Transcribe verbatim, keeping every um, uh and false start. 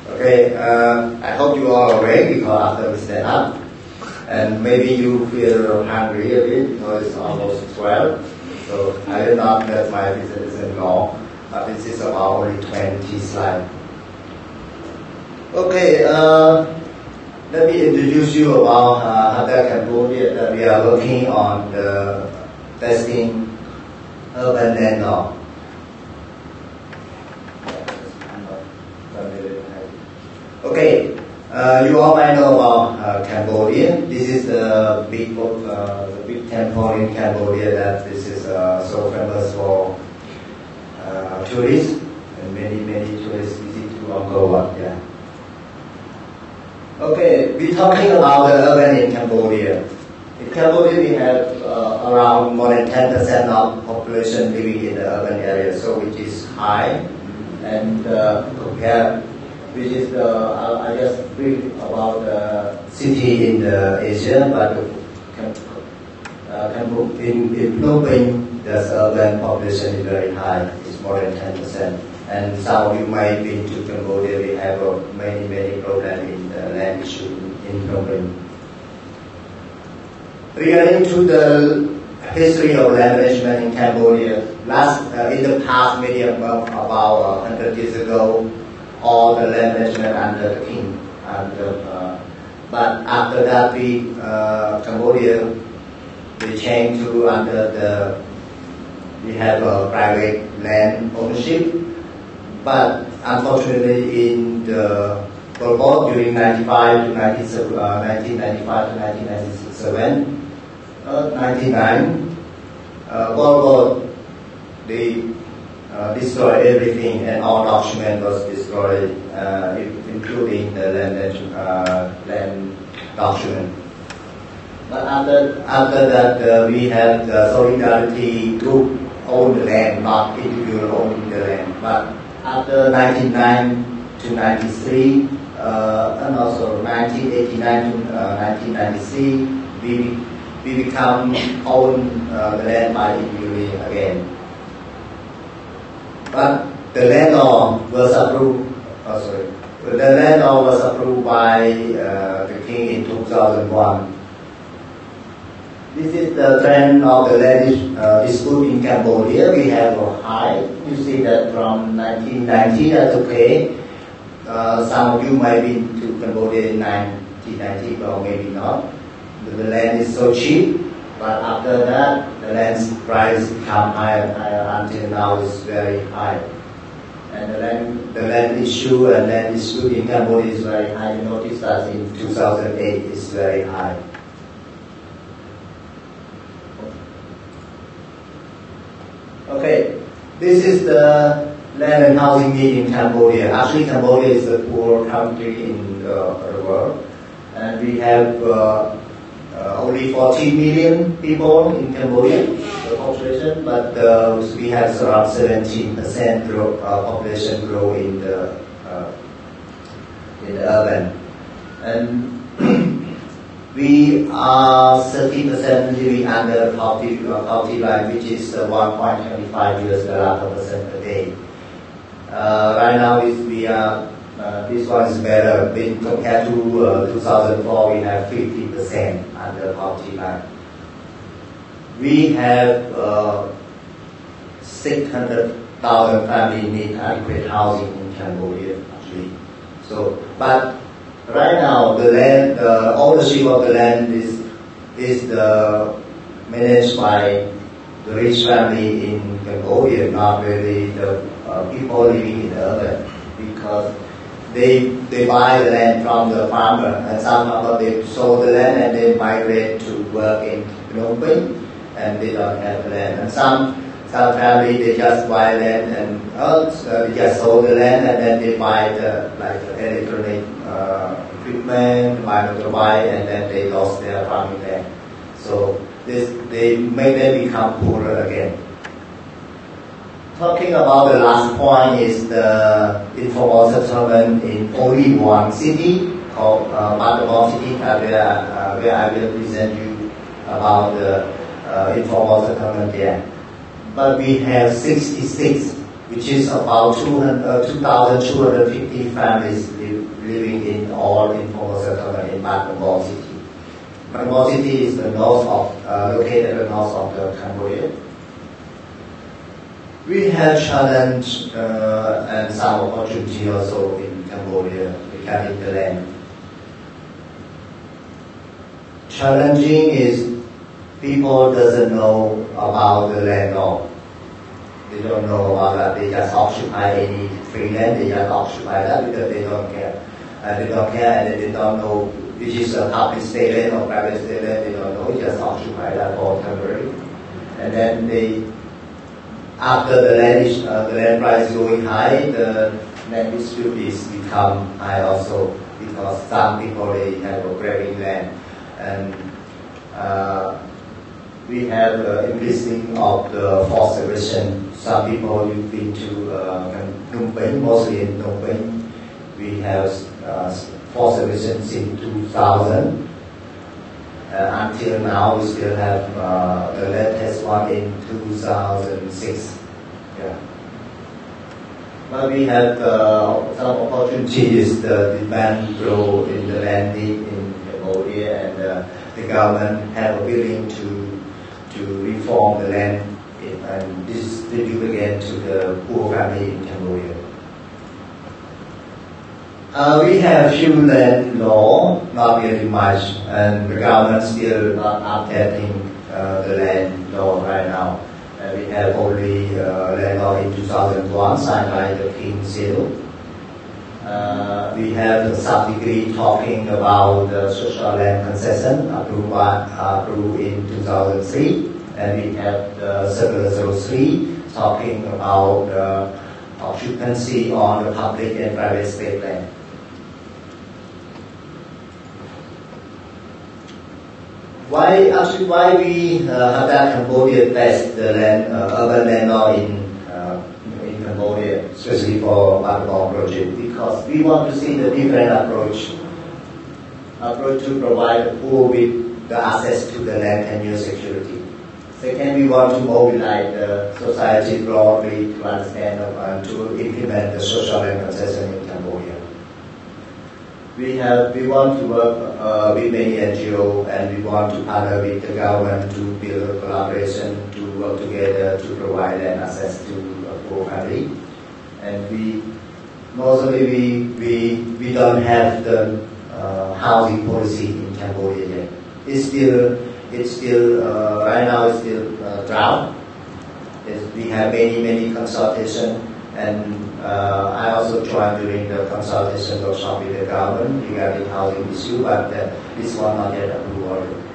Okay, uh, I hope you are awake because after we stand up. And maybe you feel hungry a bit because it's almost twelve. So I will not let my presentation long, but this is about only twenty slides. Okay, uh, let me introduce you about uh, Habitat Cambodia that we are working on the testing urban land law. Okay, uh, you all might know about uh, Cambodia. This is the big, uh, the big temple in Cambodia that this is uh, so famous for uh, tourists, and many, many tourists visit to Angkor Wat. Yeah. Okay, we're talking about the urban in Cambodia. In Cambodia, we have uh, around more than ten percent of population living in the urban area, so which is high, and uh, compared. Which is the, uh, I just brief about the city in the Asia, but uh, in, in Phnom Penh, the urban population is very high, it's more than ten percent. And some of you might be to Cambodia, we have uh, many, many problems in the land issue in Phnom Penh. Regarding to the history of land management in Cambodia, last, uh, in the past, maybe about, about uh, one hundred years ago, all the land management under the king. Under, uh, but after that, we uh, Cambodia we changed to under the we have a private land ownership. But unfortunately, in the Pol Pot during ninety-five to nineteen ninety-five to nineteen ninety-seven, uh, ninety-nine, uh, Pol Pot they Uh, destroy everything, and all document was destroyed, uh, including the land, uh, land document. But after after that, uh, we have the Solidarity Group own the land, not individual owning the land. But after ninety-nine to ninety-three, uh, and also nineteen eighty-nine to uh, nineteen ninety-three, we we become own uh, the land by individually again. But the land law was approved. Oh, sorry. The land law was approved by uh, the king in two thousand one. This is the trend of the land uh, dispute in Cambodia. We have a high. You see that from nineteen ninety, that's okay. Uh, some of you might be to Cambodia in nineteen ninety, or maybe not. The, the land is so cheap. But after that, the land price become higher and higher until now it's very high. And the land, the land issue and land dispute in Cambodia is very high. You notice that in two thousand eight it's very high. Okay, this is the land and housing need in Cambodia. Actually, Cambodia is a poor country in the, the world, and we have. Uh, Uh, only fourteen million people in Cambodia, the population, but uh, we have around seventeen percent grow, uh, population grow in the uh, in the urban, and we are thirty percent living under poverty, uh, poverty line, which is uh, one point two five U S dollar per person per day. Uh, right now, is we are. Uh, this one is better. When compared to uh, two thousand four, we have fifty percent under poverty line. We have uh, six hundred thousand families need adequate housing in Cambodia, actually. So, but right now, the land, the ownership of the land is is the managed by the rich family in Cambodia, not really the uh, people living in the urban, because They, they buy the land from the farmer, and some of them sold the land and they migrate to work in Phnom Penh, and they don't have land. And some some family they just buy land and uh, they just sold the land and then they buy the like the electronic uh, equipment, buy the motorbike, and then they lost their farming land. So this they make them become poorer again. Talking about the last point is the informal settlement in only one city called uh, Battambang City, where, uh, where I will present you about the uh, informal settlement there. But we have sixty-six which is about two thousand two hundred fifty families live, living in all informal settlement in Bat Nombor City. Bat Nombor City is the north of, uh, located at the north of the Cambodia. We have challenge uh, and some opportunity also in Cambodia regarding the land. Challenging is people doesn't know about the land law. They don't know about that. They just occupy any free land. They just occupy that because they don't care. Uh, they don't care and they don't know which is a public state land or private state land. They don't know. They just occupy that for temporary. And then they, after the land is, uh, the land price is going high, the land dispute is become high also because some people they have a grabbing land. And uh, we have uh, increasing of the forced eviction. Some people you've been to uh, Phnom Penh, mostly in Phnom Penh. We have uh, forced eviction since two thousand. Uh, until now, we still have uh, the latest one in two thousand six. Yeah. But we have uh, some opportunities. The demand grow in the land need in Cambodia, and uh, the government have a willing to to reform the land and distribute again to the poor family in Cambodia. Uh, we have few land law, not really much, and the government still not updating uh, the land law right now. Uh, we have only uh, land law in two thousand one signed by the King Seal. Uh, we have the sub-degree talking about the social land concession approved, by, approved in two thousand three, and we have the Circular zero three talking about uh, occupancy on the public and private state land. Why actually why we uh, have that Cambodia test the land uh, urban land law in uh, in Cambodia, especially for Bat Nombor project, because we want to see the different approach approach to provide the poor with the access to the land and your security. Second, we want to mobilize the society broadly to understand and to implement the social land concession in Cambodia. We have we want to work uh, with many N G Os, and we want to partner with the government to build a collaboration to work together to provide land access to a poor family. And we mostly we we we don't have the uh, housing policy in Cambodia yet. It's still it's still uh, right now it's still uh, draft. It's, we have many many consultation. And uh, I also joined during the consultation workshop with the government regarding housing issue, but uh, this one not yet approved.